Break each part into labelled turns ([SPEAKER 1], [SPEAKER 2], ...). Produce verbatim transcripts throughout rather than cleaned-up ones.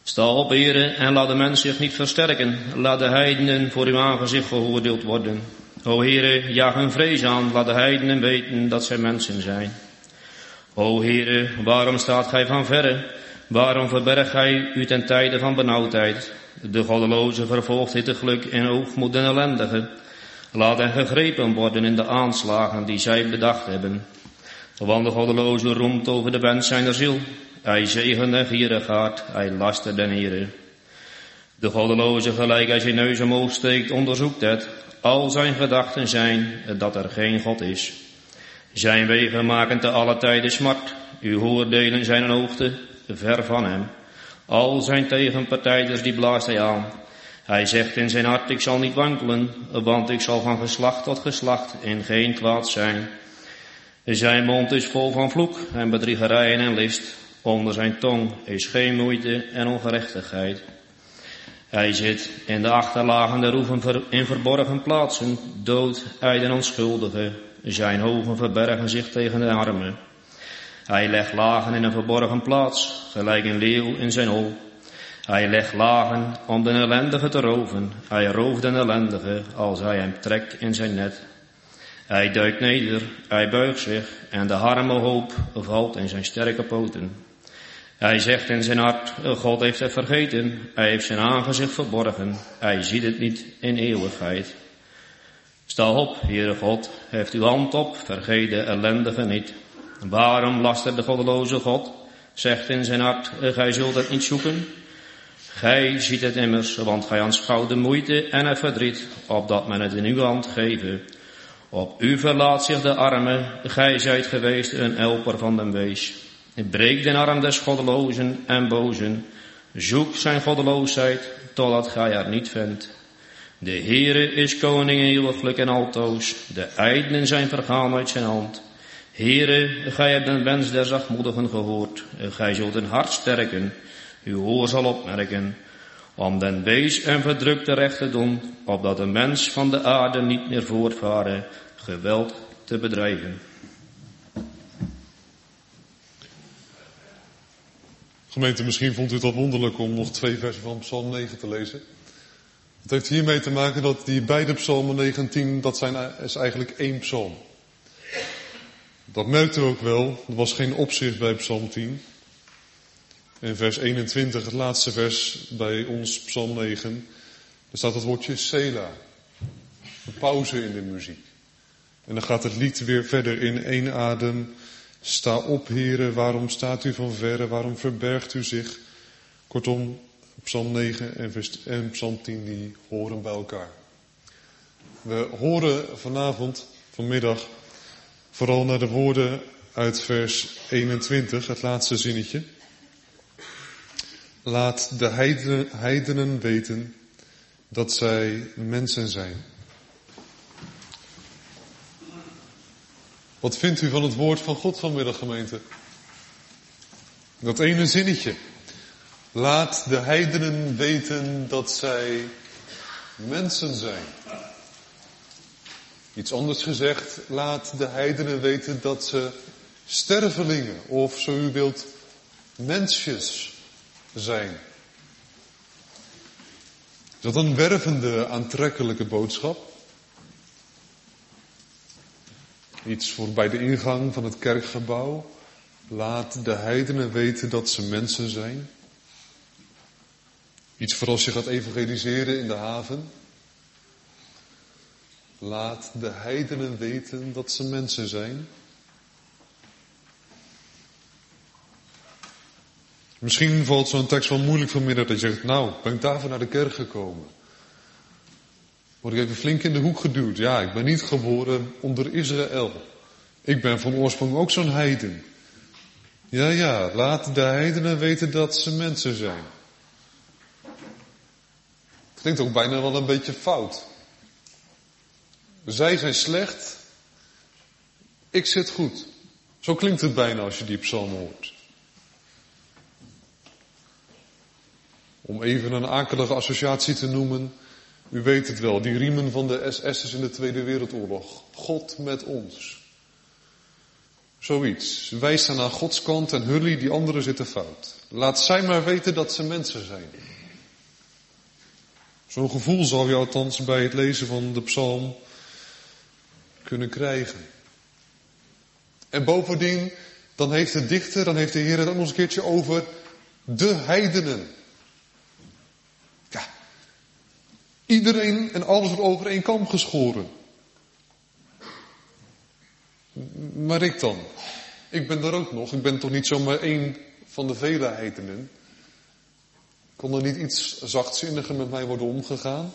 [SPEAKER 1] Sta op, heren, en laat de mens zich niet versterken. Laat de heidenen voor uw aangezicht geoordeeld worden. O heren, jaag hun vrees aan. Laat de heidenen weten dat zij mensen zijn. O heren, waarom staat gij van verre? Waarom verbergt gij u ten tijde van benauwdheid? De goddeloze vervolgt hitteglijk in oogmoed en ellendige. Laat hen gegrepen worden in de aanslagen die zij bedacht hebben. Want de goddeloze roemt over de wens zijner ziel. Hij zegent de gierigaard, hij lastert den Heere. De goddeloze, gelijk hij zijn neus omhoog steekt, onderzoekt het. Al zijn gedachten zijn dat er geen God is. Zijn wegen maken te alle tijden smart. Uw oordelen zijn een hoogte ver van hem. Al zijn tegenpartijders die blaast hij aan. Hij zegt in zijn hart, ik zal niet wankelen, want ik zal van geslacht tot geslacht in geen kwaad zijn. Zijn mond is vol van vloek en bedriegerijen en list. Onder zijn tong is geen moeite en ongerechtigheid. Hij zit in de achterlagen der roeven in verborgen plaatsen, dood hij den onschuldige. Zijn ogen verbergen zich tegen de armen. Hij legt lagen in een verborgen plaats, gelijk een leeuw in zijn hol. Hij legt lagen om de ellendige te roven. Hij rooft den ellendige als hij hem trekt in zijn net. Hij duikt neder, hij buigt zich en de arme hoop valt in zijn sterke poten. Hij zegt in zijn hart, God heeft het vergeten, hij heeft zijn aangezicht verborgen, hij ziet het niet in eeuwigheid. Sta op, Heere God, heft uw hand op, vergeet de ellendige niet. Waarom lastert de goddeloze God, zegt in zijn hart, gij zult het niet zoeken? Gij ziet het immers, want gij aanschouwt de moeite en het verdriet, opdat men het in uw hand geven. Op u verlaat zich de arme, gij zijt geweest een helper van den wees. Breek den arm des goddelozen en bozen, zoek zijn goddeloosheid, totdat gij haar niet vindt. De Heere is koning eeuwiglijk en altoos, de ijdelen zijn vergaan uit zijn hand. Heere, gij hebt den wens der zachtmoedigen gehoord, gij zult een hart sterken, uw oor zal opmerken, om den wees en verdrukte recht te doen, opdat de mens van de aarde niet meer voortvaren, geweld te bedrijven.
[SPEAKER 2] Gemeente, misschien vond u het wel wonderlijk om nog twee versen van Psalm negen te lezen. Het heeft hiermee te maken dat die beide psalmen negen en tien, dat zijn, is eigenlijk één psalm. Dat merkte u ook wel, er was geen opzicht bij psalm tien. In vers eenentwintig, het laatste vers bij ons psalm negen, daar staat het woordje Sela. Een pauze in de muziek. En dan gaat het lied weer verder in één adem. Sta op, Heere, waarom staat u van verre, waarom verbergt u zich? Kortom, psalm negen en, vers, en psalm tien, die horen bij elkaar. We horen vanavond, vanmiddag, vooral naar de woorden uit vers eenentwintig, het laatste zinnetje. Laat de heidenen, heidenen weten dat zij mensen zijn. Wat vindt u van het woord van God vanmiddag, gemeente? Dat ene zinnetje. Laat de heidenen weten dat zij mensen zijn. Iets anders gezegd, laat de heidenen weten dat ze stervelingen, of zo u wilt, mensjes zijn. Is dat een wervende, aantrekkelijke boodschap? Iets voor bij de ingang van het kerkgebouw. Laat de heidenen weten dat ze mensen zijn. Iets voor als je gaat evangeliseren in de haven. Laat de heidenen weten dat ze mensen zijn. Misschien valt zo'n tekst wel moeilijk vanmiddag dat je zegt, nou, ben ik daarvoor naar de kerk gekomen? Word ik even flink in de hoek geduwd. Ja, ik ben niet geboren onder Israël. Ik ben van oorsprong ook zo'n heiden. Ja, ja, laat de heidenen weten dat ze mensen zijn. Klinkt ook bijna wel een beetje fout. Zij zijn slecht, ik zit goed. Zo klinkt het bijna als je die psalm hoort. Om even een akelige associatie te noemen, u weet het wel, die riemen van de S S'ers in de Tweede Wereldoorlog. God met ons. Zoiets. Wij staan aan Gods kant en jullie, die anderen, zitten fout. Laat zij maar weten dat ze mensen zijn. Zo'n gevoel zou je althans bij het lezen van de psalm kunnen krijgen. En bovendien, dan heeft de dichter, dan heeft de Heer het ook nog eens een keertje over de heidenen. Ja, iedereen en alles wordt over één kam geschoren. Maar ik dan? Ik ben er ook nog. Ik ben toch niet zomaar één van de vele heidenen. Kon er niet iets zachtzinniger met mij worden omgegaan?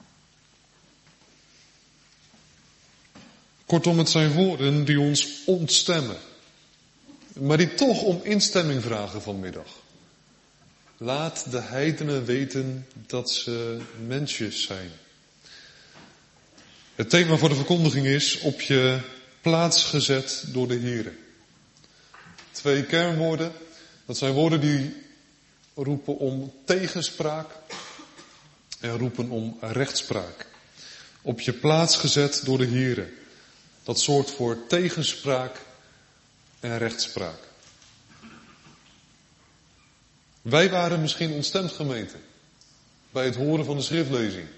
[SPEAKER 2] Kortom, het zijn woorden die ons ontstemmen. Maar die toch om instemming vragen vanmiddag. Laat de heidenen weten dat ze mensjes zijn. Het thema voor de verkondiging is op je plaats gezet door de Heere. Twee kernwoorden. Dat zijn woorden die roepen om tegenspraak en roepen om rechtspraak. Op je plaats gezet door de Heere. Dat zorgt voor tegenspraak en rechtspraak. Wij waren misschien ontstemd, gemeente, bij het horen van de schriftlezing.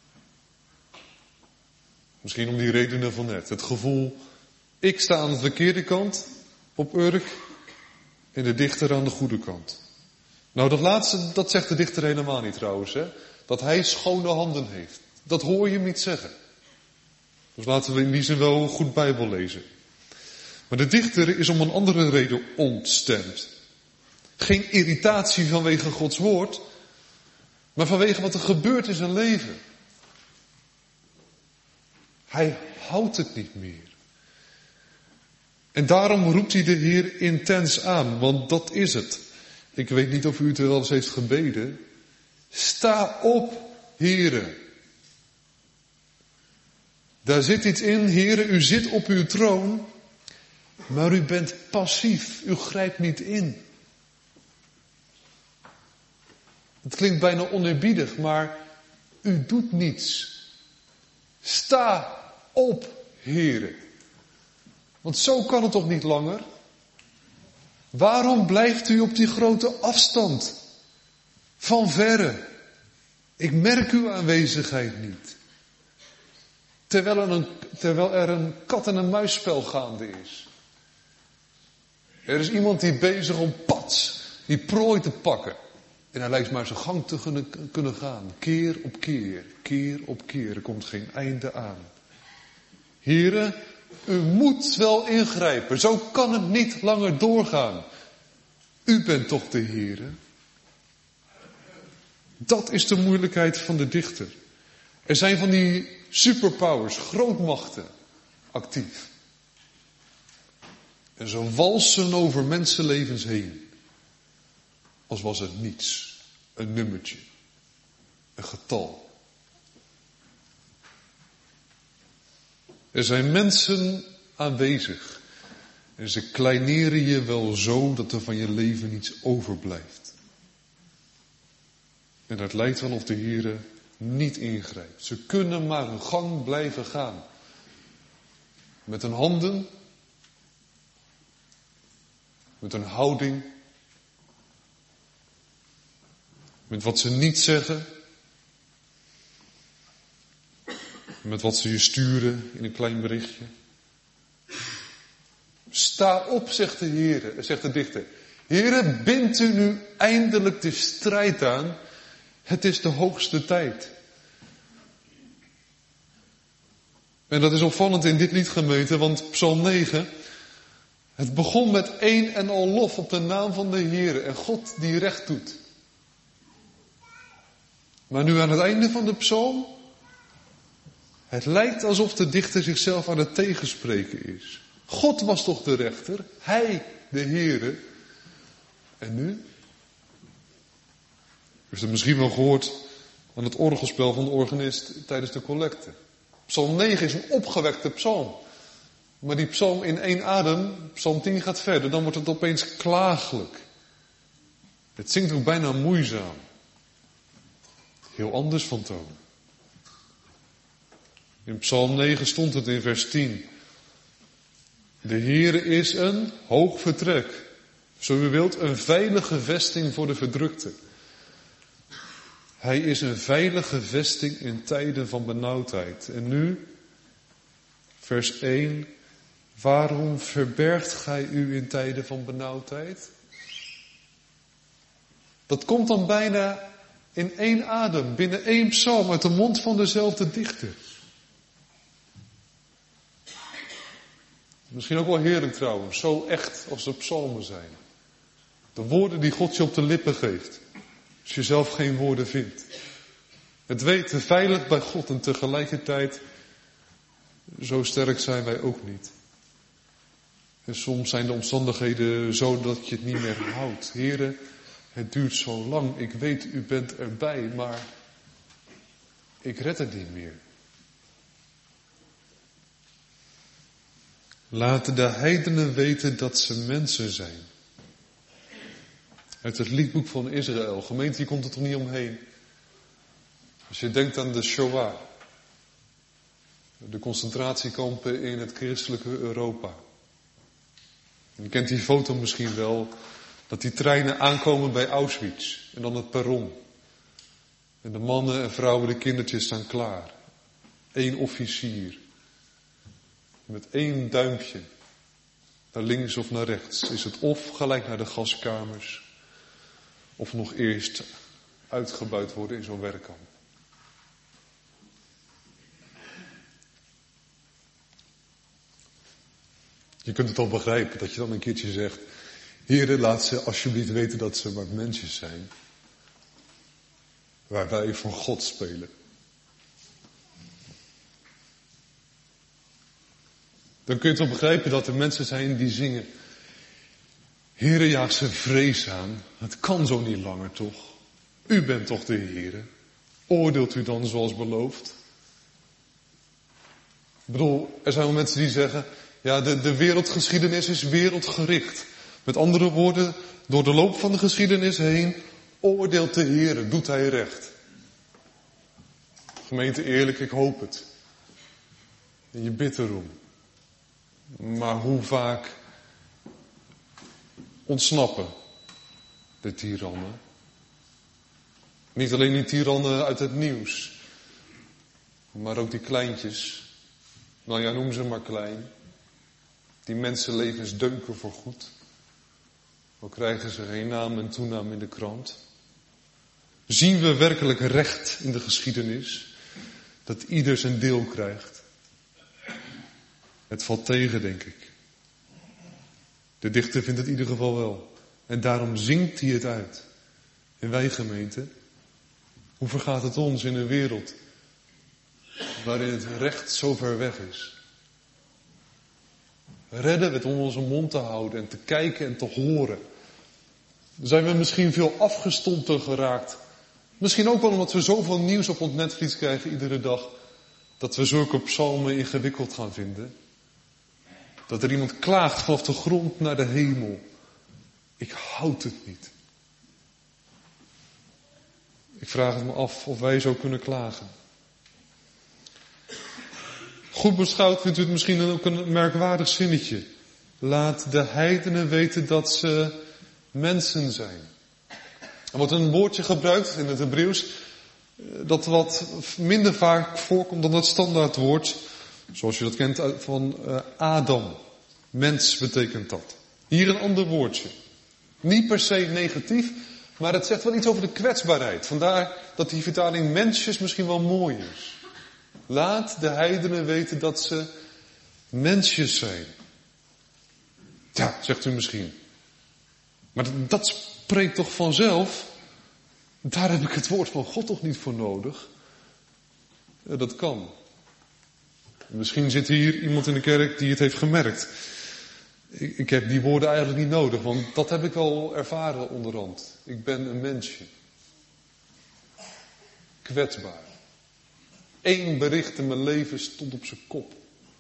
[SPEAKER 2] Misschien om die redenen van net. Het gevoel, ik sta aan de verkeerde kant op Urk en de dichter aan de goede kant. Nou, dat laatste, dat zegt de dichter helemaal niet trouwens, hè. Dat hij schone handen heeft. Dat hoor je hem niet zeggen. Dus laten we in die zin wel goed Bijbel lezen. Maar de dichter is om een andere reden ontstemd. Geen irritatie vanwege Gods woord, maar vanwege wat er gebeurt in zijn leven. Hij houdt het niet meer. En daarom roept hij de Heer intens aan, want dat is het. Ik weet niet of u het wel eens heeft gebeden. Sta op, Heere. Daar zit iets in, Heere, u zit op uw troon, maar u bent passief, u grijpt niet in. Het klinkt bijna oneerbiedig, maar u doet niets. Sta op, Heere. Want zo kan het toch niet langer? Waarom blijft u op die grote afstand? Van verre. Ik merk uw aanwezigheid niet. Terwijl er een, terwijl er een kat- en een muisspel gaande is. Er is iemand die bezig om pats, die prooi te pakken. En hij lijkt maar zijn gang te kunnen, kunnen gaan. Keer op keer, keer op keer. Er komt geen einde aan. Heren, u moet wel ingrijpen. Zo kan het niet langer doorgaan. U bent toch de Heere? Dat is de moeilijkheid van de dichter. Er zijn van die superpowers, grootmachten, actief. En ze walsen over mensenlevens heen. Als was het niets. Een nummertje. Een getal. Er zijn mensen aanwezig. En ze kleineren je wel zo dat er van je leven niets overblijft. En het lijkt wel of de Heere niet ingrijpt. Ze kunnen maar hun gang blijven gaan. Met hun handen. Met hun houding. Met wat ze niet zeggen. Met wat ze je sturen in een klein berichtje. Sta op, zegt de Heere, zegt de dichter. Heere, bindt u nu eindelijk de strijd aan. Het is de hoogste tijd. En dat is opvallend in dit lied, gemeente, want Psalm negen, het begon met één en al lof op de naam van de Heere en God die recht doet. Maar nu aan het einde van de psalm, het lijkt alsof de dichter zichzelf aan het tegenspreken is. God was toch de rechter, hij de Heere. En nu? U heeft het misschien wel gehoord aan het orgelspel van de organist tijdens de collecte. Psalm negen is een opgewekte psalm. Maar die psalm in één adem, psalm tien gaat verder, dan wordt het opeens klagelijk. Het zingt ook bijna moeizaam. Heel anders van toon. In psalm negen stond het in vers tien. De Heere is een hoog vertrek. Zo u wilt, een veilige vesting voor de verdrukte. Hij is een veilige vesting in tijden van benauwdheid. En nu, vers één. Waarom verbergt gij u in tijden van benauwdheid? Dat komt dan bijna in één adem, binnen één psalm, uit de mond van dezelfde dichter. Misschien ook wel heerlijk trouwens, zo echt als de psalmen zijn. De woorden die God je op de lippen geeft, als je zelf geen woorden vindt. Het weten veilig bij God en tegelijkertijd, zo sterk zijn wij ook niet. En soms zijn de omstandigheden zo dat je het niet meer houdt. Heere, het duurt zo lang, ik weet u bent erbij, maar ik red het niet meer. Laten de heidenen weten dat ze mensen zijn. Uit het liedboek van Israël. Gemeente, hier komt het er niet omheen. Als je denkt aan de Shoah. De concentratiekampen in het christelijke Europa. Je kent die foto misschien wel. Dat die treinen aankomen bij Auschwitz. En dan het perron. En de mannen en vrouwen, de kindertjes staan klaar. Eén officier. Met één duimpje. Naar links of naar rechts. Is het of gelijk naar de gaskamers. Of nog eerst uitgebuit worden in zo'n werkkamp. Je kunt het al begrijpen dat je dan een keertje zegt. Heere, laat ze alsjeblieft weten dat ze maar mensjes zijn. Waar wij van God spelen. Dan kun je toch begrijpen dat er mensen zijn die zingen. Heere, jaag ze vrees aan. Het kan zo niet langer toch. U bent toch de Heere. Oordeelt u dan zoals beloofd? Ik bedoel, er zijn wel mensen die zeggen. Ja, de, de wereldgeschiedenis is wereldgericht. Met andere woorden, door de loop van de geschiedenis heen oordeelt de Heere, doet hij recht. Gemeente, eerlijk, ik hoop het. En je bidt erom. Maar hoe vaak ontsnappen de tirannen? Niet alleen die tirannen uit het nieuws, maar ook die kleintjes. Nou ja, noem ze maar klein. Die mensenlevens deuken voor goed. Al krijgen ze geen naam en toenaam in de krant. Zien we werkelijk recht in de geschiedenis? Dat ieder zijn deel krijgt. Het valt tegen, denk ik. De dichter vindt het in ieder geval wel. En daarom zingt hij het uit. En wij, gemeente, hoe vergaat het ons in een wereld waarin het recht zo ver weg is? Redden we het om onze mond te houden en te kijken en te horen? Zijn we misschien veel afgestomper geraakt? Misschien ook wel omdat we zoveel nieuws op ons netvlies krijgen iedere dag, dat we zulke psalmen ingewikkeld gaan vinden. Dat er iemand klaagt vanaf de grond naar de hemel. Ik houd het niet. Ik vraag het me af of wij zo kunnen klagen. Goed beschouwd vindt u het misschien ook een merkwaardig zinnetje. Laat de heidenen weten dat ze mensen zijn. Er wordt een woordje gebruikt in het Hebreeuws dat wat minder vaak voorkomt dan het standaardwoord, zoals je dat kent van uh, Adam. Mens betekent dat. Hier een ander woordje. Niet per se negatief, maar het zegt wel iets over de kwetsbaarheid. Vandaar dat die vertaling mensjes misschien wel mooi is. Laat de heidenen weten dat ze mensjes zijn. Ja, zegt u misschien. Maar dat spreekt toch vanzelf? Daar heb ik het woord van God toch niet voor nodig? Ja, dat kan. Misschien zit hier iemand in de kerk die het heeft gemerkt. Ik, ik heb die woorden eigenlijk niet nodig, want dat heb ik al ervaren onderhand. Ik ben een mensje. Kwetsbaar. Eén bericht in mijn leven stond op zijn kop.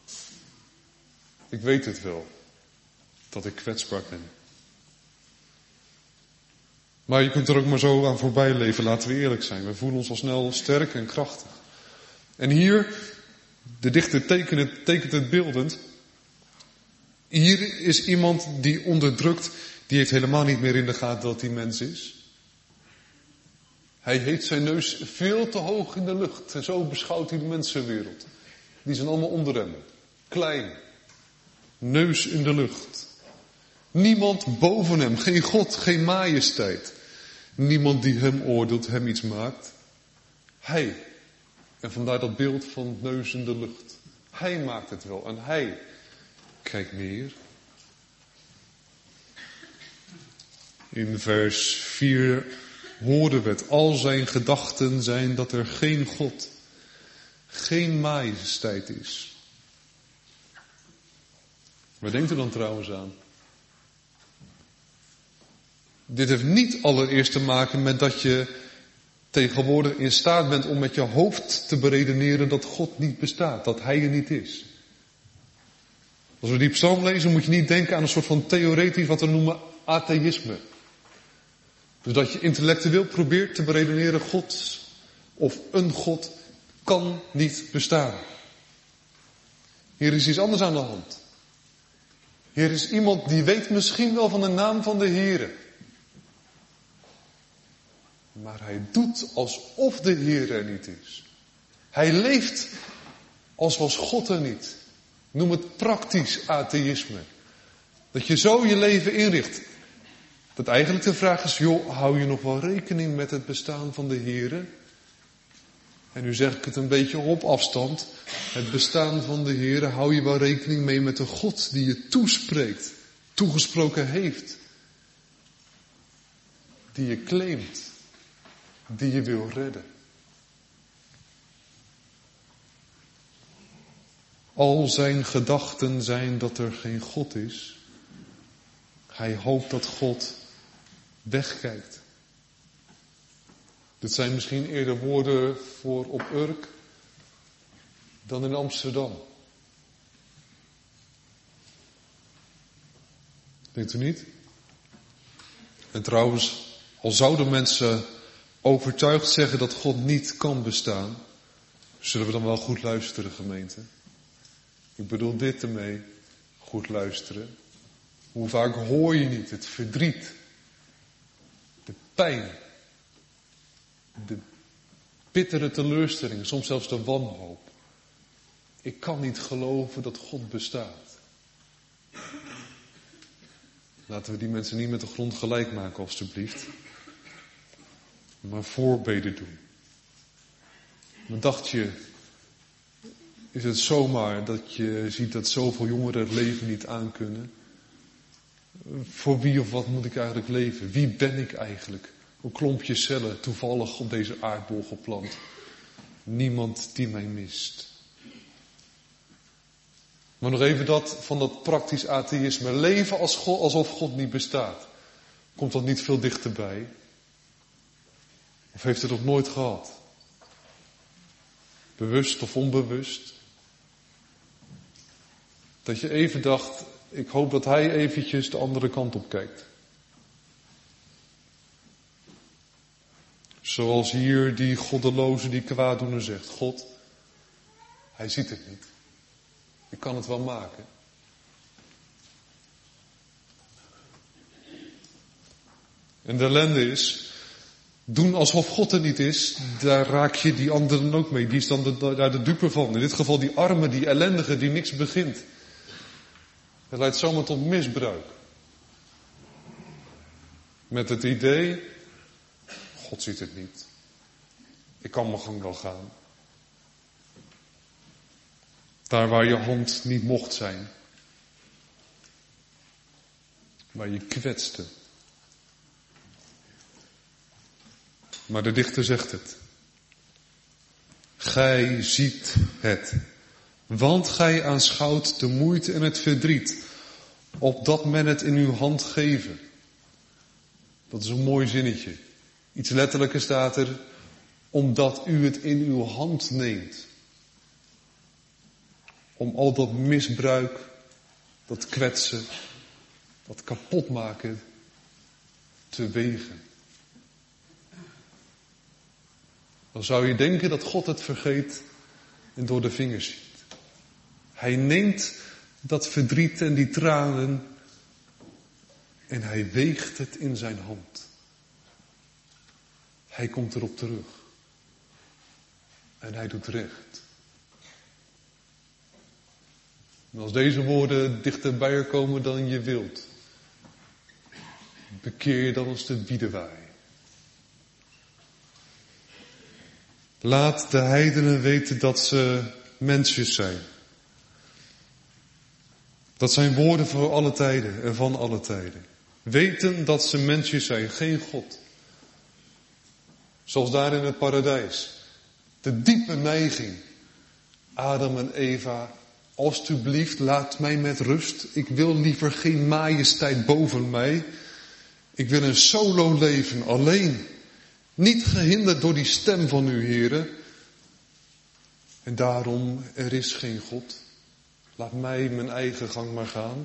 [SPEAKER 2] Ik weet het wel, dat ik kwetsbaar ben. Maar je kunt er ook maar zo aan voorbij leven, laten we eerlijk zijn. We voelen ons al snel sterk en krachtig. En hier, de dichter tekent het, tekent het beeldend. Hier is iemand die onderdrukt, die heeft helemaal niet meer in de gaten dat hij mens is. Hij heeft zijn neus veel te hoog in de lucht. En zo beschouwt hij de mensenwereld. Die zijn allemaal onder hem. Klein. Neus in de lucht. Niemand boven hem. Geen God, geen majesteit. Niemand die hem oordeelt, hem iets maakt. Hij. En vandaar dat beeld van neus in de lucht. Hij maakt het wel. En hij kijkt neer. In vers vier horen we het. Al zijn gedachten zijn dat er geen God, geen majesteit is. Waar denkt u dan trouwens aan? Dit heeft niet allereerst te maken met dat je tegenwoordig in staat bent om met je hoofd te beredeneren dat God niet bestaat, dat Hij er niet is. Als we die psalm lezen moet je niet denken aan een soort van theoretisch wat we noemen atheïsme. Dus dat je intellectueel probeert te beredeneren God of een God kan niet bestaan. Hier is iets anders aan de hand. Hier is iemand die weet misschien wel van de naam van de Heere. Maar hij doet alsof de Heer er niet is. Hij leeft als was God er niet. Noem het praktisch atheïsme. Dat je zo je leven inricht. Dat eigenlijk de vraag is, joh, hou je nog wel rekening met het bestaan van de Heere? En nu zeg ik het een beetje op afstand. Het bestaan van de Heere, hou je wel rekening mee met de God die je toespreekt, toegesproken heeft. Die je claimt, die je wil redden. Al zijn gedachten zijn dat er geen God is. Hij hoopt dat God wegkijkt. Dit zijn misschien eerder woorden voor op Urk dan in Amsterdam. Denkt u niet? En trouwens, al zouden mensen overtuigd zeggen dat God niet kan bestaan, zullen we dan wel goed luisteren, gemeente? Ik bedoel dit ermee, goed luisteren. Hoe vaak hoor je niet het verdriet, de pijn, de bittere teleurstelling, soms zelfs de wanhoop. Ik kan niet geloven dat God bestaat. Laten we die mensen niet met de grond gelijk maken, alstublieft. Maar voorbeden doen. Maar dacht je, is het zomaar dat je ziet dat zoveel jongeren het leven niet aankunnen? Voor wie of wat moet ik eigenlijk leven? Wie ben ik eigenlijk? Een klompje cellen, toevallig op deze aardbol geplant. Niemand die mij mist. Maar nog even dat van dat praktisch atheïsme. Leven als God, alsof God niet bestaat. Komt dat niet veel dichterbij? Of heeft het nog nooit gehad? Bewust of onbewust? Dat je even dacht, ik hoop dat hij eventjes de andere kant op kijkt. Zoals hier die goddeloze, die kwaaddoener zegt. God, hij ziet het niet. Ik kan het wel maken. En de ellende is, doen alsof God er niet is, daar raak je die anderen ook mee. Die is dan de, daar de dupe van. In dit geval die arme, die ellendige, die niks begint. Het leidt zomaar tot misbruik. Met het idee, God ziet het niet. Ik kan mijn gang wel gaan. Daar waar je hand niet mocht zijn. Waar je kwetste. Maar de dichter zegt het. Gij ziet het. Want gij aanschouwt de moeite en het verdriet. Opdat men het in uw hand geven. Dat is een mooi zinnetje. Iets letterlijker staat er. Omdat u het in uw hand neemt. Om al dat misbruik, dat kwetsen, dat kapotmaken te wegen. Dan zou je denken dat God het vergeet en door de vingers ziet. Hij neemt dat verdriet en die tranen. En hij weegt het in zijn hand. Hij komt erop terug. En hij doet recht. En als deze woorden dichterbij er komen dan je wilt, bekeer je dan als de wiedewaai. Laat de heidenen weten dat ze mensjes zijn. Dat zijn woorden voor alle tijden en van alle tijden. Weten dat ze mensjes zijn, geen God. Zoals daar in het paradijs. De diepe neiging. Adam en Eva, alstublieft laat mij met rust. Ik wil liever geen majesteit boven mij. Ik wil een solo leven, alleen. Niet gehinderd door die stem van u, heren. En daarom, er is geen God. Laat mij mijn eigen gang maar gaan.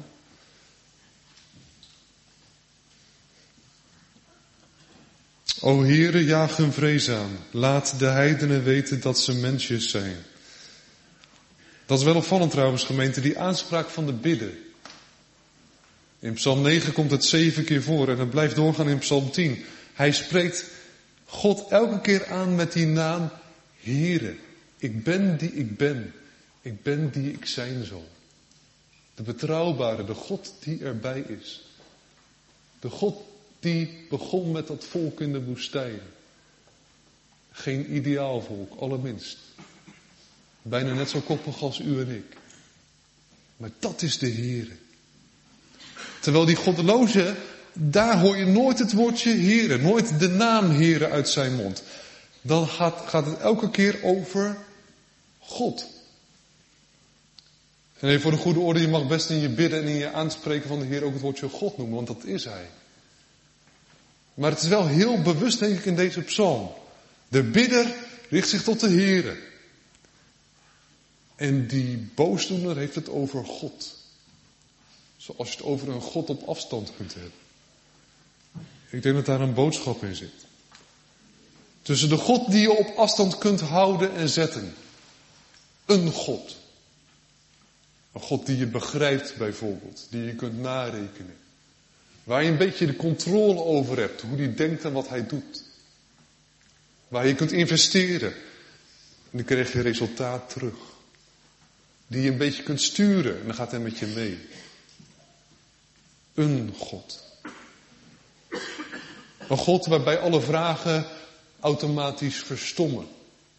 [SPEAKER 2] O heren, jaag hun vrees aan. Laat de heidenen weten dat ze mensjes zijn. Dat is wel opvallend trouwens, gemeente, die aanspraak van de bidden. In Psalm negen komt het zeven keer voor en het blijft doorgaan in Psalm tien. Hij spreekt God elke keer aan met die naam, Heere, ik ben die ik ben. Ik ben die ik zijn zal. De betrouwbare, de God die erbij is. De God die begon met dat volk in de woestijn. Geen ideaal volk, allerminst. Bijna net zo koppig als u en ik. Maar dat is de Heere. Terwijl die goddeloze, daar hoor je nooit het woordje Heere, nooit de naam Heere uit zijn mond. Dan gaat, gaat het elke keer over God. En even voor de goede orde, je mag best in je bidden en in je aanspreken van de Heer ook het woordje God noemen, want dat is Hij. Maar het is wel heel bewust, denk ik, in deze psalm. De bidder richt zich tot de Heere. En die boosdoener heeft het over God. Zoals je het over een God op afstand kunt hebben. Ik denk dat daar een boodschap in zit. Tussen de God die je op afstand kunt houden en zetten. Een God. Een God die je begrijpt bijvoorbeeld. Die je kunt narekenen. Waar je een beetje de controle over hebt. Hoe die denkt en wat hij doet. Waar je kunt investeren. En dan krijg je resultaat terug. Die je een beetje kunt sturen. En dan gaat hij met je mee. Een God. Een God waarbij alle vragen automatisch verstommen.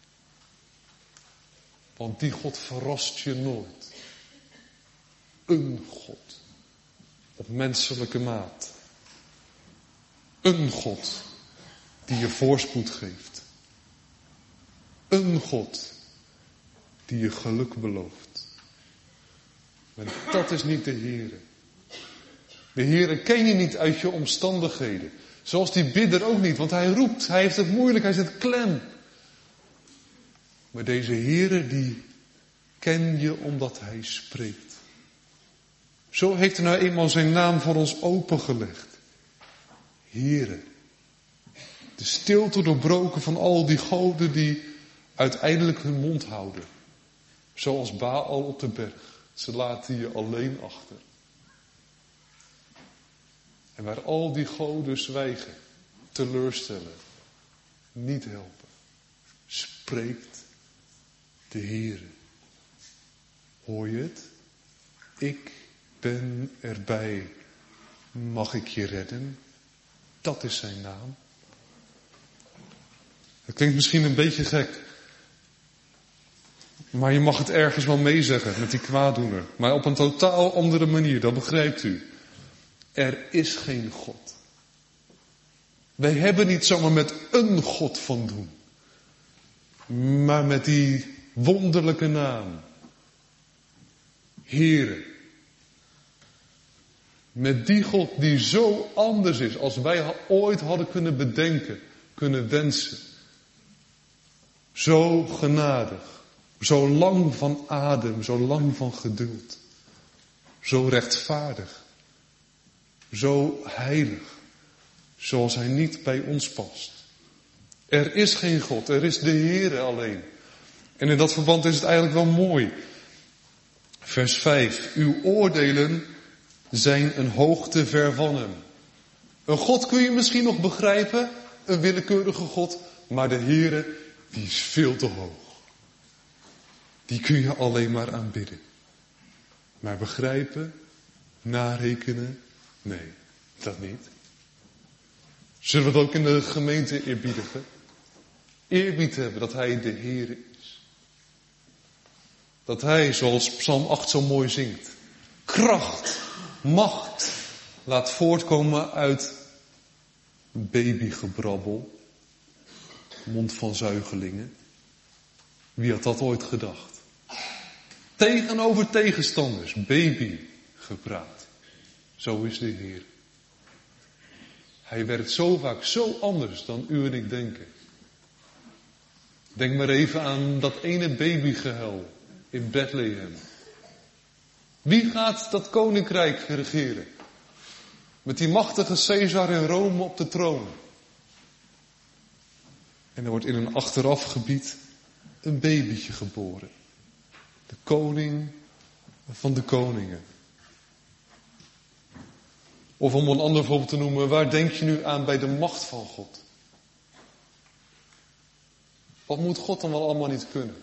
[SPEAKER 2] Want die God verrast je nooit. Een God. Op menselijke maat. Een God die je voorspoed geeft. Een God die je geluk belooft. Maar dat is niet de Heere. De Heere ken je niet uit je omstandigheden. Zoals die bidder ook niet, want hij roept, hij heeft het moeilijk, hij zit klem. Maar deze Heere die ken je omdat hij spreekt. Zo heeft hij nou eenmaal zijn naam voor ons opengelegd. Heere. De stilte doorbroken van al die goden die uiteindelijk hun mond houden. Zoals Baal op de berg. Ze laten je alleen achter. En waar al die goden zwijgen, teleurstellen, niet helpen, spreekt de Heere. Hoor je het? Ik ben erbij. Mag ik je redden? Dat is zijn naam. Het klinkt misschien een beetje gek. Maar je mag het ergens wel meezeggen met die kwaaddoener. Maar op een totaal andere manier, dat begrijpt u. Er is geen God. Wij hebben niet zomaar met een God van doen. Maar met die wonderlijke naam. Heere. Met die God die zo anders is als wij ooit hadden kunnen bedenken, kunnen wensen. Zo genadig. Zo lang van adem, zo lang van geduld. Zo rechtvaardig. Zo heilig. Zoals hij niet bij ons past. Er is geen God, er is de Heere alleen. En in dat verband is het eigenlijk wel mooi. Vers vijf. Uw oordelen zijn een hoogte ver van hem. Een God kun je misschien nog begrijpen, een willekeurige God, maar de Heere, die is veel te hoog. Die kun je alleen maar aanbidden. Maar begrijpen, narekenen, nee, dat niet. Zullen we het ook in de gemeente eerbiedigen? Eerbied hebben dat Hij de Heere is. Dat Hij, zoals Psalm acht zo mooi zingt, kracht, macht laat voortkomen uit babygebrabbel, mond van zuigelingen. Wie had dat ooit gedacht? Tegenover tegenstanders, baby gepraat. Zo is de Heer. Hij werkt zo vaak zo anders dan u en ik denken. Denk maar even aan dat ene babygehuil in Bethlehem. Wie gaat dat koninkrijk regeren? Met die machtige Caesar in Rome op de troon. En er wordt in een achterafgebied een babytje geboren. De koning van de koningen. Of om een ander voorbeeld te noemen, waar denk je nu aan bij de macht van God? Wat moet God dan wel allemaal niet kunnen?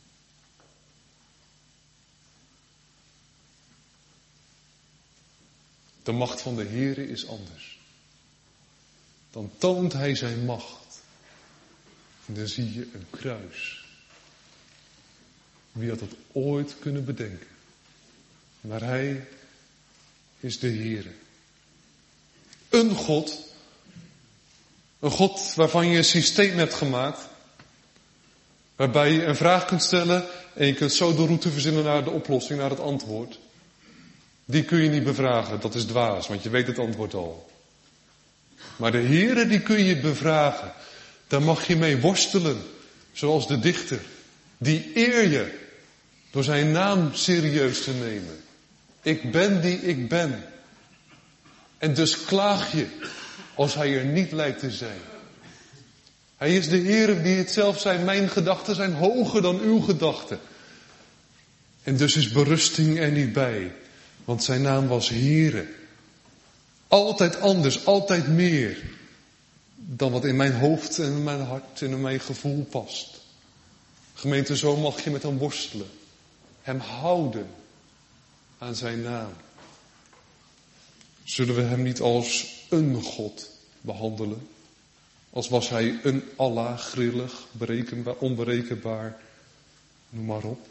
[SPEAKER 2] De macht van de Heere is anders. Dan toont Hij zijn macht. En dan zie je een kruis. Wie had dat ooit kunnen bedenken? Maar Hij is de Heere. Een God. Een God waarvan je een systeem hebt gemaakt. Waarbij je een vraag kunt stellen en je kunt zo de route verzinnen naar de oplossing, naar het antwoord. Die kun je niet bevragen, dat is dwaas, want je weet het antwoord al. Maar de Heere, die kun je bevragen. Daar mag je mee worstelen, zoals de dichter. Die eer je door zijn naam serieus te nemen. Ik ben die ik ben. En dus klaag je als hij er niet lijkt te zijn. Hij is de Heere die het zelf zijn. Mijn gedachten zijn hoger dan uw gedachten. En dus is berusting er niet bij. Want zijn naam was Heere. Altijd anders, altijd meer. Dan wat in mijn hoofd en in mijn hart en in mijn gevoel past. Gemeente, zo mag je met hem worstelen. Hem houden aan zijn naam. Zullen we hem niet als een God behandelen? Als was hij een Allah, grillig, berekenbaar, onberekenbaar, noem maar op.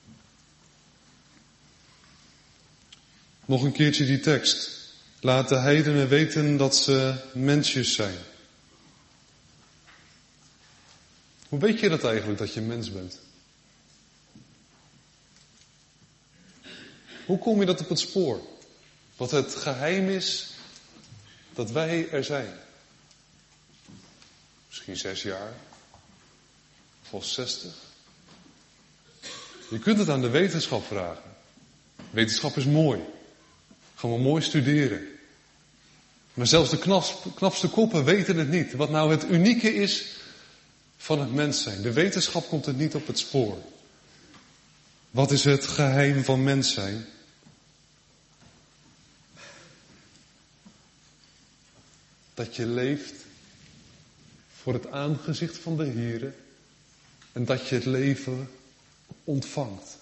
[SPEAKER 2] Nog een keertje die tekst. Laat de heidenen weten dat ze mensjes zijn. Hoe weet je dat eigenlijk, dat je mens bent? Hoe kom je dat op het spoor? Wat het geheim is dat wij er zijn. Misschien zes jaar. Of al zestig. Je kunt het aan de wetenschap vragen. Wetenschap is mooi. Gaan we mooi studeren. Maar zelfs de knap, knapste koppen weten het niet. Wat nou het unieke is van het mens zijn. De wetenschap komt het niet op het spoor. Wat is het geheim van mens zijn? Dat je leeft voor het aangezicht van de Heere en dat je het leven ontvangt.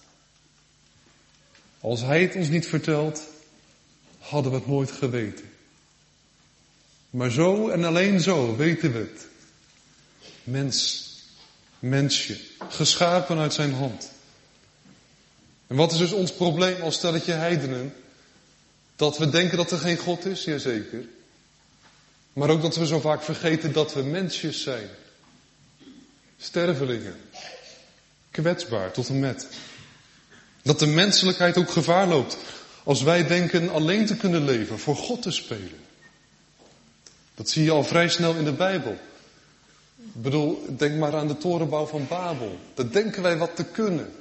[SPEAKER 2] Als Hij het ons niet vertelt, hadden we het nooit geweten. Maar zo en alleen zo weten we het. Mens, mensje, geschapen uit zijn hand. En wat is dus ons probleem als stelletje heidenen? Dat we denken dat er geen God is, jazeker. Maar ook dat we zo vaak vergeten dat we mensjes zijn. Stervelingen. Kwetsbaar tot en met. Dat de menselijkheid ook gevaar loopt als wij denken alleen te kunnen leven, voor God te spelen. Dat zie je al vrij snel in de Bijbel. Ik bedoel, denk maar aan de torenbouw van Babel. Dat denken wij wat te kunnen.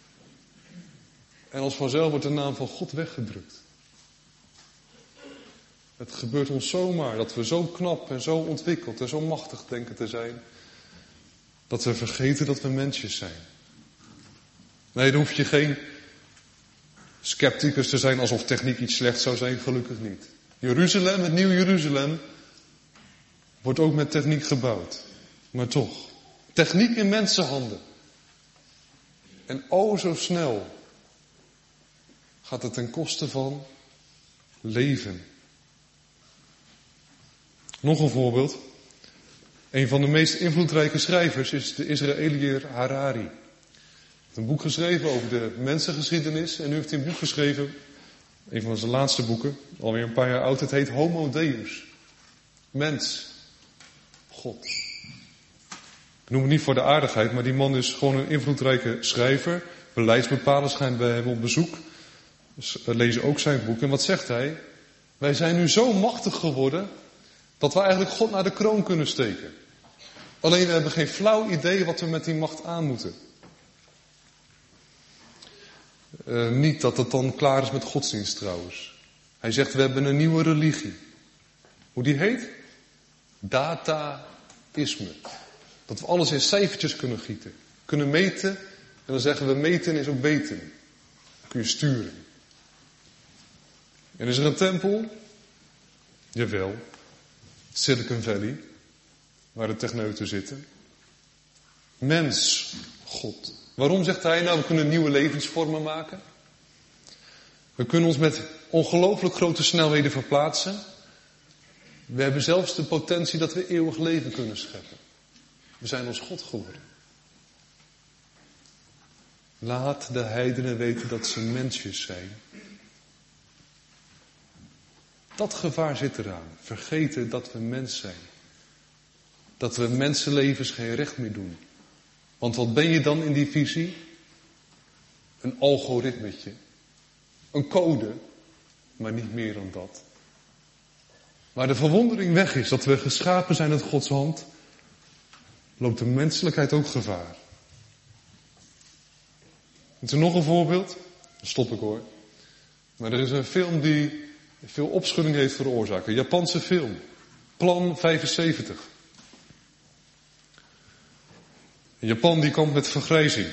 [SPEAKER 2] En als vanzelf wordt de naam van God weggedrukt. Het gebeurt ons zomaar dat we zo knap en zo ontwikkeld en zo machtig denken te zijn, dat we vergeten dat we mensjes zijn. Nee, dan hoef je geen scepticus te zijn alsof techniek iets slechts zou zijn, gelukkig niet. Jeruzalem, het nieuw Jeruzalem, wordt ook met techniek gebouwd. Maar toch, techniek in mensenhanden. En o zo snel gaat het ten koste van leven. Nog een voorbeeld. Een van de meest invloedrijke schrijvers is de Israëliër Harari. Hij heeft een boek geschreven over de mensengeschiedenis. En nu heeft hij een boek geschreven, een van zijn laatste boeken, alweer een paar jaar oud. Het heet Homo Deus. Mens. God. Ik noem het niet voor de aardigheid, maar die man is gewoon een invloedrijke schrijver. Beleidsbepalers gaan bij hem op bezoek. Dus we lezen ook zijn boek. En wat zegt hij? Wij zijn nu zo machtig geworden dat we eigenlijk God naar de kroon kunnen steken. Alleen we hebben geen flauw idee wat we met die macht aan moeten. Uh, niet dat het dan klaar is met godsdienst trouwens. Hij zegt we hebben een nieuwe religie. Hoe die heet? Dataïsme. Dat we alles in cijfertjes kunnen gieten. Kunnen meten. En dan zeggen we meten is ook weten. Dan kun je sturen. En is er een tempel? Jawel. Silicon Valley. Waar de techneuten zitten. Mens, God. Waarom zegt hij nou, we kunnen nieuwe levensvormen maken? We kunnen ons met ongelooflijk grote snelheden verplaatsen. We hebben zelfs de potentie dat we eeuwig leven kunnen scheppen. We zijn als God geworden. Laat de heidenen weten dat ze mensjes zijn. Dat gevaar zit eraan. Vergeten dat we mens zijn. Dat we mensenlevens geen recht meer doen. Want wat ben je dan in die visie? Een algoritmetje. Een code. Maar niet meer dan dat. Waar de verwondering weg is dat we geschapen zijn uit Gods hand, loopt de menselijkheid ook gevaar. Is er nog een voorbeeld? Dan stop ik hoor. Maar er is een film die veel opschudding heeft veroorzaakt. Een Japanse film. Plan vijfenzeventig. Japan die kampt met vergrijzing.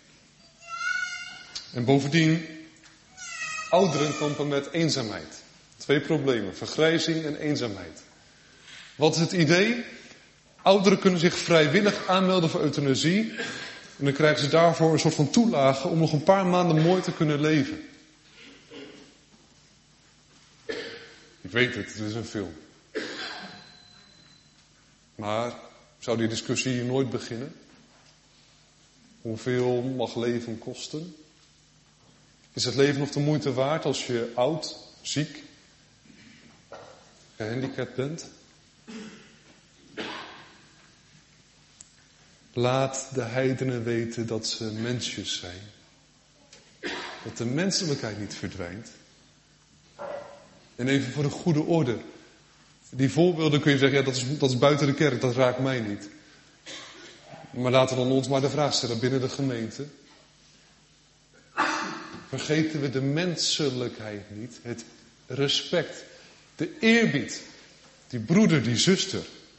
[SPEAKER 2] En bovendien, ouderen kampen met eenzaamheid. Twee problemen, vergrijzing en eenzaamheid. Wat is het idee? Ouderen kunnen zich vrijwillig aanmelden voor euthanasie. En dan krijgen ze daarvoor een soort van toelage om nog een paar maanden mooi te kunnen leven. Ik weet het, het is een film. Maar zou die discussie hier nooit beginnen? Hoeveel mag leven kosten? Is het leven nog de moeite waard als je oud, ziek, gehandicapt bent? Laat de heidenen weten dat ze mensjes zijn. Dat de menselijkheid niet verdwijnt. En even voor de goede orde. Die voorbeelden kun je zeggen, ja, dat is, dat is buiten de kerk, dat raakt mij niet. Maar laten we dan ons maar de vraag stellen binnen de gemeente. Vergeten we de menselijkheid niet, het respect, de eerbied, die broeder, die zuster.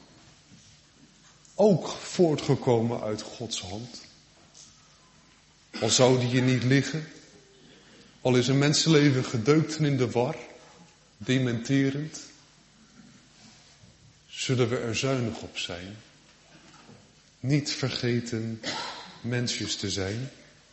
[SPEAKER 2] Ook voortgekomen uit Gods hand. Al zou die hier niet liggen, al is een mensenleven gedeukt en in de war, dementerend, zullen we er zuinig op zijn. Niet vergeten mensjes te zijn.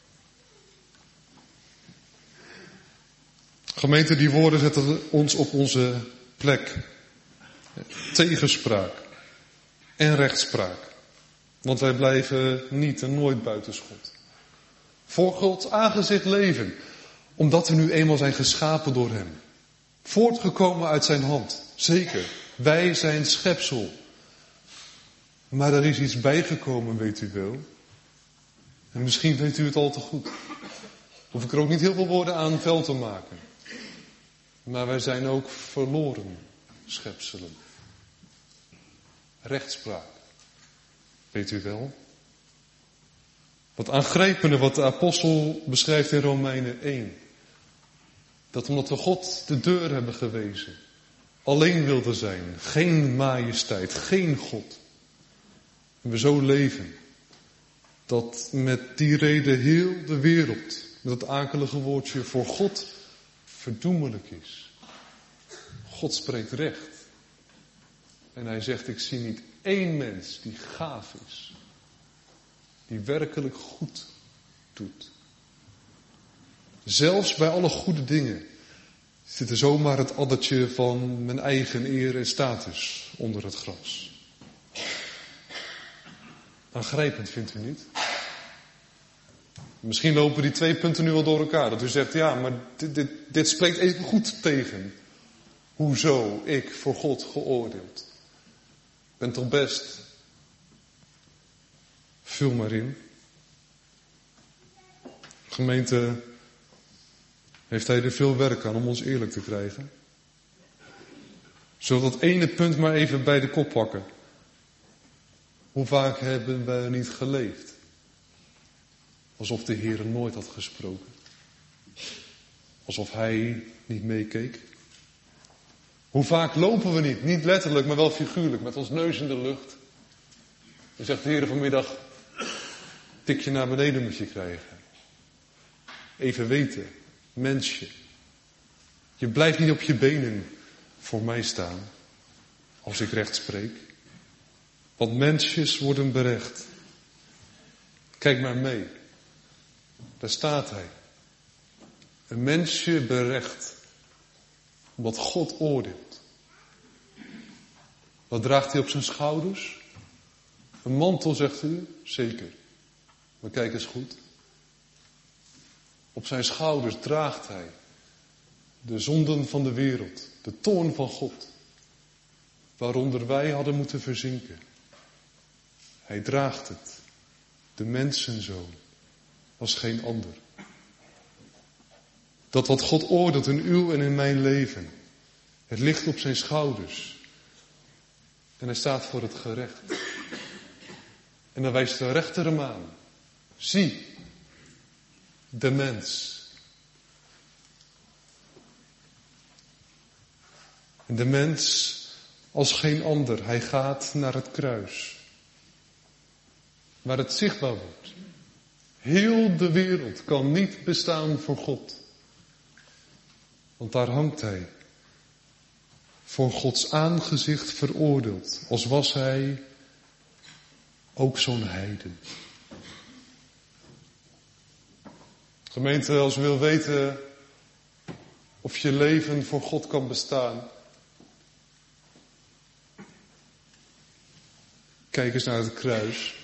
[SPEAKER 2] Gemeente, die woorden zetten ons op onze plek. Tegenspraak en rechtspraak. Want wij blijven niet en nooit buitenschot. Voor Gods aangezicht leven. Omdat we nu eenmaal zijn geschapen door Hem. Voortgekomen uit zijn hand. Zeker, wij zijn schepsel. Maar er is iets bijgekomen, weet u wel. En misschien weet u het al te goed. Hoef ik er ook niet heel veel woorden aan vuil te maken. Maar wij zijn ook verloren schepselen. Rechtspraak. Weet u wel? Wat aangrijpende wat de apostel beschrijft in Romeinen één. Dat omdat we God de deur hebben gewezen. Alleen wilden zijn. Geen majesteit. Geen God. En we zo leven. Dat met die reden heel de wereld met dat akelige woordje voor God verdoemelijk is. God spreekt recht. En hij zegt, ik zie niet één mens die gaaf is. Die werkelijk goed doet. Zelfs bij alle goede dingen zit er zomaar het addertje van mijn eigen eer en status onder het gras. Aangrijpend, vindt u niet? Misschien lopen die twee punten nu wel door elkaar. Dat u zegt, ja, maar dit, dit, dit spreekt even goed tegen. Hoezo ik voor God geoordeeld? Ik ben toch best. Vul maar in. Gemeente, heeft hij er veel werk aan om ons eerlijk te krijgen? Zullen we dat ene punt maar even bij de kop pakken? Hoe vaak hebben we niet geleefd? Alsof de Heer nooit had gesproken. Alsof hij niet meekeek. Hoe vaak lopen we niet, niet letterlijk, maar wel figuurlijk, met ons neus in de lucht. Dan zegt de Heer vanmiddag, tikje naar beneden moet je krijgen. Even weten, mensje. Je blijft niet op je benen voor mij staan, als ik recht spreek. Want mensjes worden berecht. Kijk maar mee. Daar staat hij. Een mensje berecht. Omdat God oordeelt. Wat draagt hij op zijn schouders? Een mantel, zegt u? Zeker. Maar kijk eens goed. Op zijn schouders draagt hij de zonden van de wereld. De toorn van God. Waaronder wij hadden moeten verzinken. Hij draagt het. De mensenzoon. Als geen ander. Dat wat God oordeelt in uw en in mijn leven. Het ligt op zijn schouders. En hij staat voor het gerecht. En dan wijst de rechter hem aan. Zie. De mens. En de mens als geen ander. Hij gaat naar het kruis. Waar het zichtbaar wordt. Heel de wereld kan niet bestaan voor God. Want daar hangt hij. Voor Gods aangezicht veroordeeld. Als was hij ook zo'n heiden. Gemeente, als u wil weten of je leven voor God kan bestaan. Kijk eens naar het kruis.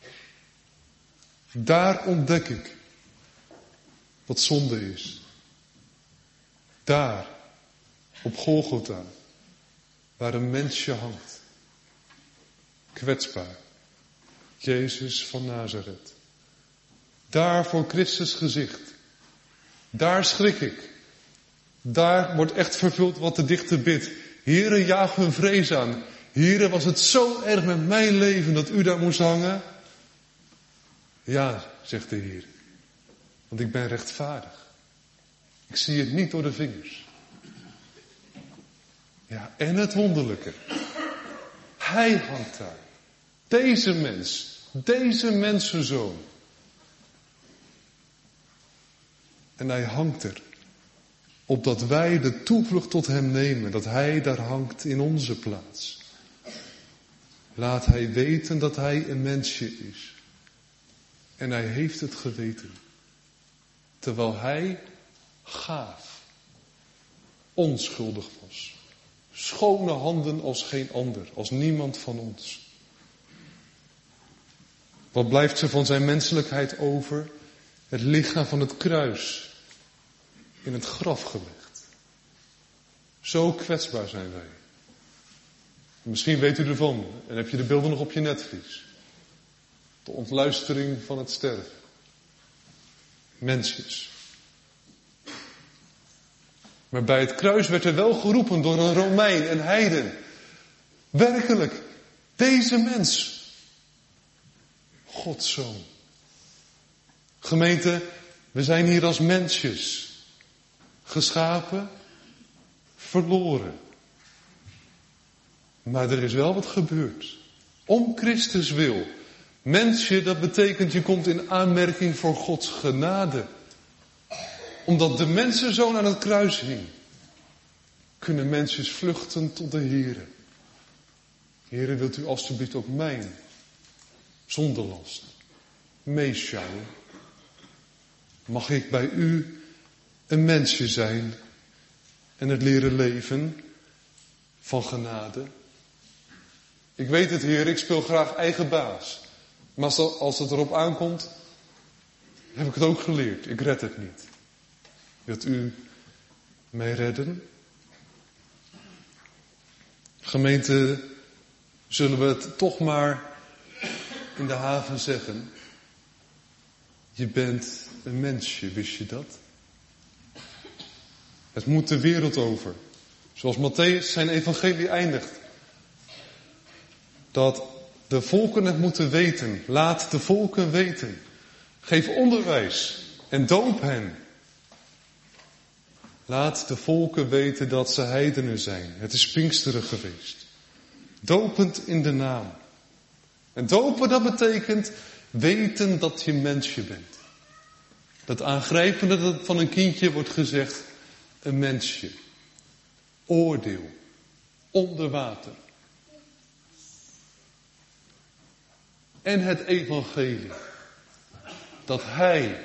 [SPEAKER 2] Daar ontdek ik wat zonde is. Daar, op Golgotha, waar een mensje hangt. Kwetsbaar. Jezus van Nazareth. Daar voor Christus gezicht. Daar schrik ik. Daar wordt echt vervuld wat de dichter bidt. Heere, jaag hun vrees aan. Heere, was het zo erg met mijn leven dat u daar moest hangen? Ja, zegt de Heer. Want ik ben rechtvaardig. Ik zie het niet door de vingers. Ja, en het wonderlijke. Hij hangt daar. Deze mens. Deze mensenzoon. En hij hangt er. Opdat wij de toevlucht tot hem nemen. Dat hij daar hangt in onze plaats. Laat hij weten dat hij een mensje is. En hij heeft het geweten. Terwijl hij gaaf, onschuldig was. Schone handen als geen ander, als niemand van ons. Wat blijft er van zijn menselijkheid over? Het lichaam van het kruis in het graf gelegd. Zo kwetsbaar zijn wij. Misschien weet u ervan en heb je de beelden nog op je netvlies. De ontluistering van het sterven. Mensjes. Maar bij het kruis werd er wel geroepen door een Romein, een heiden. Werkelijk, deze mens. Gods zoon. Gemeente, we zijn hier als mensjes. Geschapen, verloren. Maar er is wel wat gebeurd. Om Christus wil. Mensje, dat betekent je komt in aanmerking voor Gods genade. omdat de mensenzoon aan het kruis hing, kunnen mensen vluchten tot de Heere. Heere, wilt u alstublieft ook mijn zondelast meeschouwen? Mag ik bij u een mensje zijn en het leren leven van genade? Ik weet het, Heer, ik speel graag eigen baas. Maar als het erop aankomt, heb ik het ook geleerd. Ik red het niet. Wilt u mij redden? Gemeente, zullen we het toch maar in de haven zeggen? Je bent een mensje, wist je dat? Het moet de wereld over. Zoals Mattheüs zijn evangelie eindigt. Dat de volken het moeten weten. Laat de volken weten. Geef onderwijs en doop hen. Laat de volken weten dat ze heidenen zijn. Het is Pinksteren geweest. Dopend in de naam. En dopen, dat betekent weten dat je mensje bent. Dat aangrijpende dat van een kindje wordt gezegd, een mensje. Oordeel. Onder water. En het evangelie. Dat hij,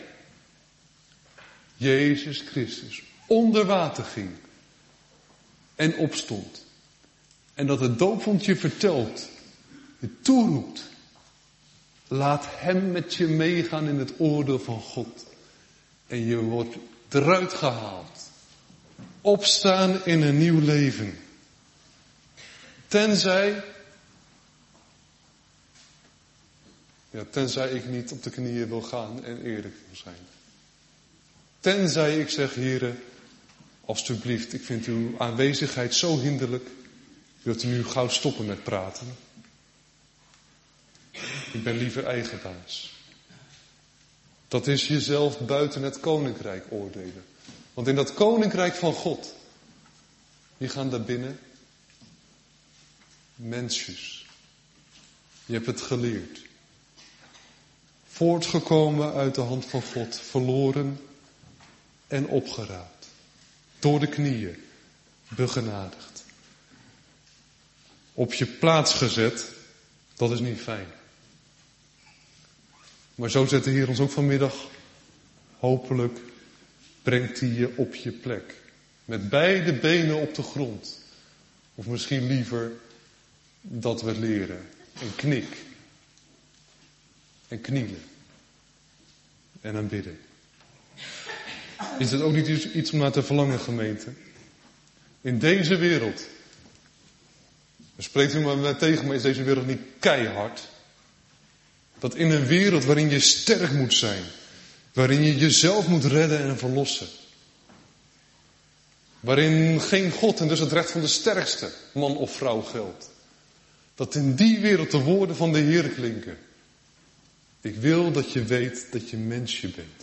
[SPEAKER 2] Jezus Christus, onder water ging. En opstond. En dat het doopvond je vertelt. Je toeroept. Laat hem met je meegaan in het oordeel van God. En je wordt eruit gehaald. Opstaan in een nieuw leven. Tenzij... Ja, tenzij ik niet op de knieën wil gaan en eerlijk wil zijn. Tenzij ik zeg, Heere, alstublieft, ik vind uw aanwezigheid zo hinderlijk. Wilt u nu gauw stoppen met praten? Ik ben liever eigen baas. Dat is jezelf buiten het koninkrijk oordelen. Want in dat koninkrijk van God, wie gaan daar binnen? Mensjes. Je hebt het geleerd. Voortgekomen uit de hand van God, verloren en opgeraapt. Door de knieën, begenadigd. Op je plaats gezet, dat is niet fijn. Maar zo zet de Heer ons ook vanmiddag, hopelijk brengt hij je op je plek. Met beide benen op de grond. Of misschien liever dat we leren. En knik. En knielen. En aanbidden. Is het ook niet iets om naar te verlangen, gemeente? In deze wereld. Spreekt u maar tegen, maar is deze wereld niet keihard? Dat in een wereld waarin je sterk moet zijn. Waarin je jezelf moet redden en verlossen. Waarin geen God en dus het recht van de sterkste man of vrouw geldt. Dat in die wereld de woorden van de Heer klinken. Ik wil dat je weet dat je mensje bent.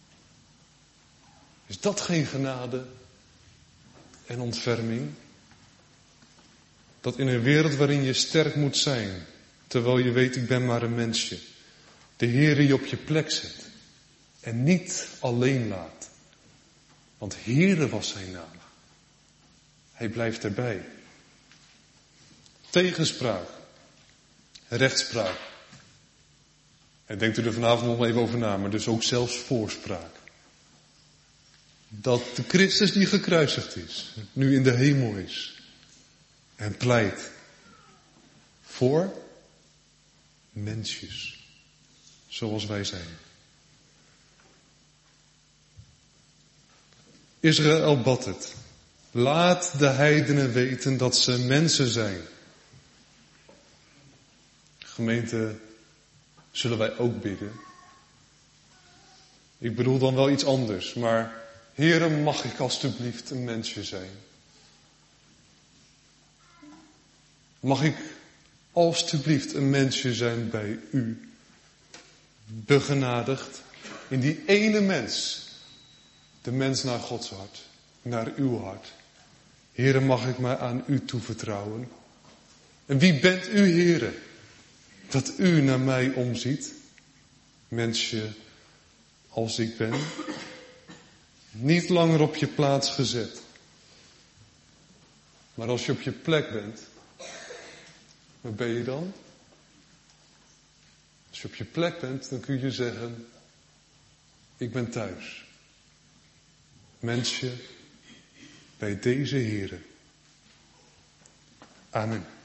[SPEAKER 2] Is dat geen genade en ontferming? Dat in een wereld waarin je sterk moet zijn, terwijl je weet ik ben maar een mensje, de Heer je op je plek zet en niet alleen laat. Want Heere was zijn naam. Hij blijft erbij. Tegenspraak, rechtspraak. En denkt u er vanavond nog even over na, maar dus ook zelfs voorspraak. Dat de Christus die gekruisigd is, nu in de hemel is. En pleit voor mensjes, zoals wij zijn. Israël bad het. Laat de heidenen weten dat ze mensen zijn. Gemeente, zullen wij ook bidden? Ik bedoel dan wel iets anders, maar Heere, mag ik alstublieft een mensje zijn? Mag ik alstublieft een mensje zijn bij u? Begenadigd in die ene mens. De mens naar Gods hart. Naar uw hart. Heere, mag ik mij aan u toevertrouwen? En wie bent u, Heere? Dat u naar mij omziet. Mensje als ik ben. Niet langer op je plaats gezet. Maar als je op je plek bent, waar ben je dan? Als je op je plek bent, dan kun je zeggen, ik ben thuis. Mensje bij deze Here. Amen.